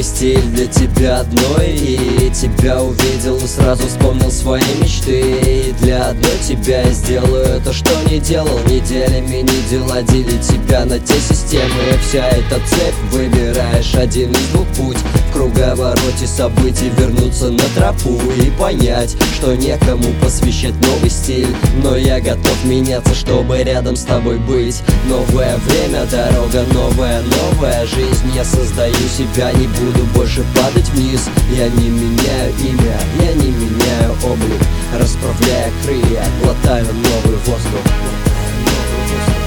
новый стиль для тебя одной. И тебя увидел и сразу вспомнил свои мечты. И для одной тебя я сделаю то, что не делал неделями, не делодили тебя на те системы. Вся эта цепь, выбираешь один из двух путь. В круговороте событий вернуться на тропу и понять, что некому посвящать новый стиль. Но я готов меняться, чтобы рядом с тобой быть. Новое время, дорога новая, новая жизнь. Я создаю себя, не буду больше падать вниз. Я не меняю имя, я не меняю облик. Расправляя крылья, глотаю новый воздух.